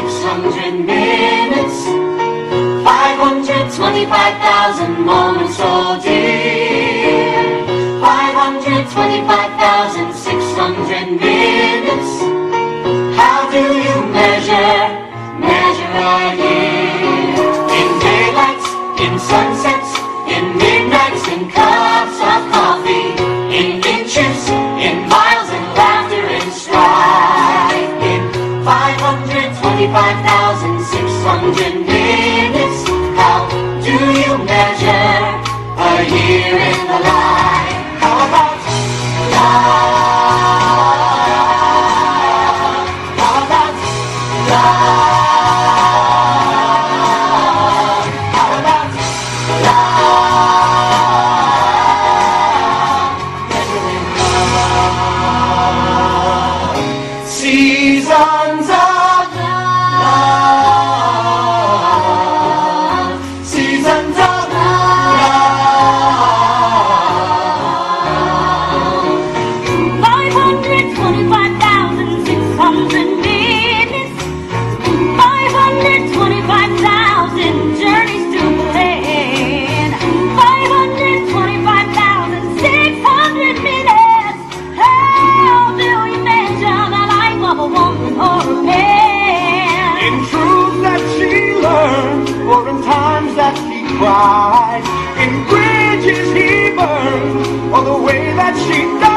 600 minutes, 525,000 moments, oh dear. 525,600 minutes. How do you measure a year? In daylights, in sunsets, in midnights, in cups of coffee, in inches, in miles, in laughter, in strife. In 525,600 minutes, how do you measure a year in the life? How about love? How about love? How about love? Measuring love. Seasons of love. Seasons of love. 525,600 minutes, 525,000 journeys to plan, 525,600 minutes. How do you measure the life of a woman or a man? In truths that she learned, or in times that he cried, in bridges he burned, or the way that she died.